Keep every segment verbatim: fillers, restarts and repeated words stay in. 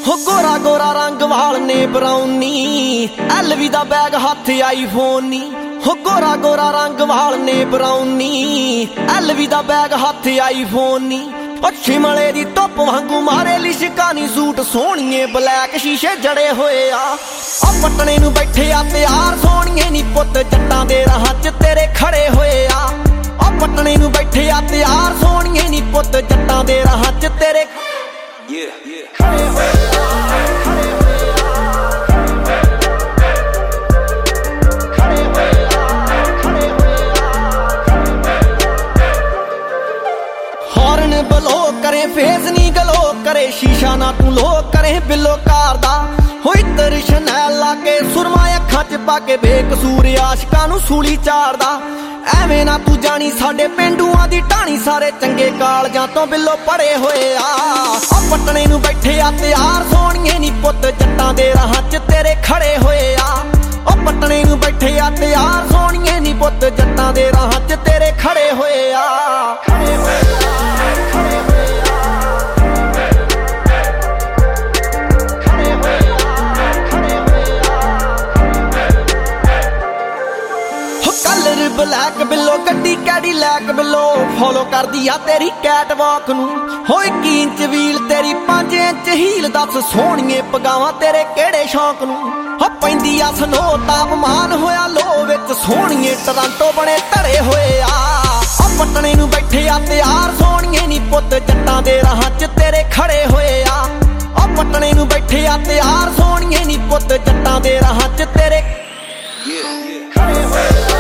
ਹੋ ਗੋਰਾ ਗੋਰਾ ਰੰਗ ਵਾਲ ਨੇ ਬਰਾਉਨੀ, ਐਲਵੀ ਦਾ ਬੈਗ ਹੱਥ ਆਈਫੋਨ ਨੀ। ਹੋ ਗੋਰਾ ਗੋਰਾ ਰੰਗ ਵਾਲ ਨੇ ਬਰਾਉਨੀ, ਐਲਵੀ ਦਾ ਬੈਗ ਹੱਥ ਆਈਫੋਨ ਨੀ। ਉਹ ਸ਼ਿਮਲੇ ਦੀ ਧੁੱਪ ਵਾਂਗੂ ਮਾਰੇ ਲਿਸ਼ਕਾਂ ਨੀ ਸੂਟ ਸੋਹਣੀਏ ਬਲੈਕ ਸ਼ੀਸ਼ੇ ਜੜੇ ਹੋਏ ਆ। ਉਹ ਪਟਣੇ ਨੂੰ ਬੈਠੇ ਆ ਤਿਆਰ ਸੋਹਣੀਏ ਨੀ ਪੁੱਤ ਜੱਟਾਂ ਦੇ ਰਾਹਾਂ 'ਚ ਤੇਰੇ ਖੜੇ ਹੋਏ ਆ। ਉਹ ਪਟਣੇ ਨੂੰ ਬੈਠੇ ਆ ਤਿਆਰ ਸੋਹਣੀਏ ਨੀ ਪੁੱਤ ਜੱਟਾਂ ਦੇ ਰਾਹਾਂ 'ਚ ਤੇਰੇ ਖੜੇ ਹੋਏ ਆ। ਬਲੋ ਕਰੇ ਫੇਸ ਨੀ ਗਲੋ ਕਰੇ, ਸ਼ੀਸ਼ਾ ਨਾ ਤੂੰ ਲੋ ਕਰੇ ਬਿੱਲੋ ਕਾਰ ਦਾ। ਹੋਈ ਤੇਰੀ ਸ਼ਨੈਲ ਲਾ ਕੇ ਸੁਰਮਾ ਅੱਖਾਂ 'ਚ ਪਾ ਕੇ ਬੇਕਸੂਰ ਆਸ਼ਕਾਂ ਨੂੰ ਸੂਲੀ ਚਾਰਦਾ। ਐਵੇਂ ਨਾ ਤੂੰ ਜਾਣੀ ਸਾਡੇ ਪਿੰਡੂਆਂ ਦੀ ਢਾਣੀ, ਸਾਰੇ ਚੰਗੇ ਕਾਲਜਾਂ ਤੋਂ ਬਿੱਲੋ ਪੜੇ ਹੋਏ ਆ। ਉਹ ਪਟਣੇ ਨੂੰ ਬੈਠੇ ਆ ਤਿਆਰ ਸੋਹਣੀਏ ਨੀ ਪੁੱਤ ਜੱਟਾਂ ਦੇ ਰਾਹਾਂ 'ਚ ਤੇਰੇ ਖੜੇ ਹੋਏ ਆ। ਉਹ ਪਟਣੇ ਨੂੰ ਬੈਠੇ ਆ ਤਿਆਰ ਸੋਹਣੀਏ ਨੀ ਪੁੱਤ ਜੱਟਾਂ ਦੇ ਰਾਹਾਂ 'ਚ ਤੇਰੇ ਖੜੇ ਹੋਏ ਆ। ਖੜੇ ਹੋਏ ਆ। ਬਲੈਕ ਬਿੱਲੋ ਗੱਡੀ ਕੈਡੀਲੈਕ ਬਿੱਲੋ ਫੋਲੋ ਕਰਦੀ ਆ ਤੇਰੀ ਕੈਟ ਵਾਕ ਨੂੰ। ਹੋਏ ਕੀ ਇੰਚ ਵੀਲ ਤੇਰੀ ਪੰਜ ਇੰਚ ਹੀਲ, ਦੱਸ ਸੋਹਣੀਏ ਪਗਾਵਾਂ ਤੇਰੇ ਕਿਹੜੇ ਸ਼ੌਂਕ ਨੂੰ। ਹੋ ਪੈਂਦੀ ਆ ਸਨੋ ਤਾਪਮਾਨ ਹੋਇਆ ਲੋ ਵਿੱਚ, ਸੋਹਣੀਏ ਟਰਾਂਟੋ ਬਣੇ ਧੜੇ ਹੋਏ ਆ। ਉਹ ਪਟਣੇ ਨੂੰ ਬੈਠੇ ਆ ਤਿਆਰ ਸੋਹਣੀਏ ਨੀ ਪੁੱਤ ਜੱਟਾਂ ਦੇ ਰਾਹਾਂ 'ਚ tੇਰੇ ਖੜੇ ਹੋਏ ਆ। ਉਹ ਪਟਣੇ ਨੂੰ ਬੈਠੇ ਆ ਤਿਆਰ ਸੋਹਣੀਏ ਨੀ ਪੁੱਤ ਜੱਟਾਂ ਦੇ ਰਾਹਾਂ 'ਚ ਤੇਰੇ ਖੜੇ ਹੋਏ ਆ।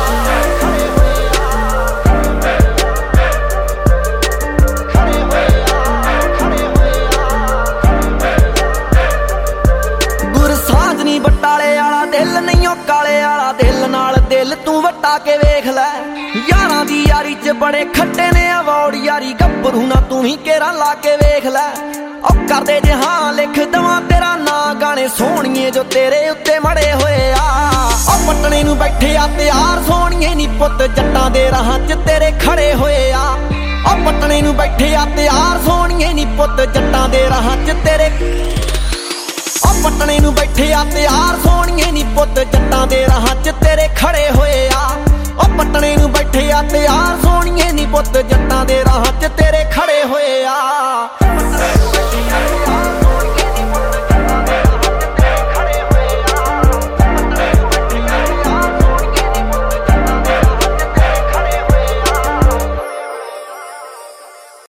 ਬਟਾਲੇ ਵਾਲਾ ਦਿਲ ਨਹੀਂ ਉਹ ਕਾਲੇ ਵਾਲਾ ਦਿਲ, ਨਾਲ ਦਿਲ ਤੂੰ ਵਟਾ ਕੇ ਵੇਖ ਲੈ। ਯਾਰਾਂ ਦੀ ਯਾਰੀ 'ਚ ਬੜੇ ਖੱਟੇ ਨੇ ਅਵਾਰਡ ਯਾਰੀ, ਗੱਭਰੂ ਨਾ ਤੂੰ ਹੀ ਕੇਰਾ ਲਾ ਕੇ ਵੇਖ ਲੈ। ਉਹ ਕਰਦੇ ਜੇ ਹਾਂ ਲਿਖ ਦਵਾਂ ਤੇਰਾ ਨਾਂ ਗਾਣੇ ਸੋਹਣੀਏ ਜੋ ਤੇਰੇ ਉੱਤੇ ਮੜੇ ਹੋਏ ਆ। ਉਹ ਪਟਣੇ ਨੂੰ ਬੈਠੇ ਆ ਤਿਆਰ ਸੋਹਣੀਏ ਨੀ ਪੁੱਤ ਜੱਟਾਂ ਦੇ ਰਾਹਾਂ 'ਚ ਤੇਰੇ ਖੜੇ ਹੋਏ ਆ। ਉਹ ਪਟਣੇ ਨੂੰ ਬੈਠੇ ਆ ਤਿਆਰ ਸੋਹਣੀਏ ਨੀ ਪੁੱਤ ਜੱਟਾਂ ਦੇ ਰਾਹਾਂ 'ਚ ਤੇਰੇ ਉਹ ਪਟਣੇ ਨੂੰ ਬੈਠੇ ਆ ਤਿਆਰ ਸੋਹਣੀਏ ਨੀ ਪੁੱਤ ਜੱਟਾਂ ਦੇ ਰਾਹਾਂ 'ਚ ਤੇਰੇ ਖੜੇ ਹੋਏ ਆ। ਉਹ ਪਟਣੇ ਨੂੰ ਬੈਠੇ ਆ ਤਿਆਰ ਸੋਹਣੀਏ ਨੀ ਪੁੱਤ ਜੱਟਾਂ ਦੇ ਰਾਹਾਂ 'ਚ ਤੇਰੇ ਖੜੇ ਹੋਏ ਆ।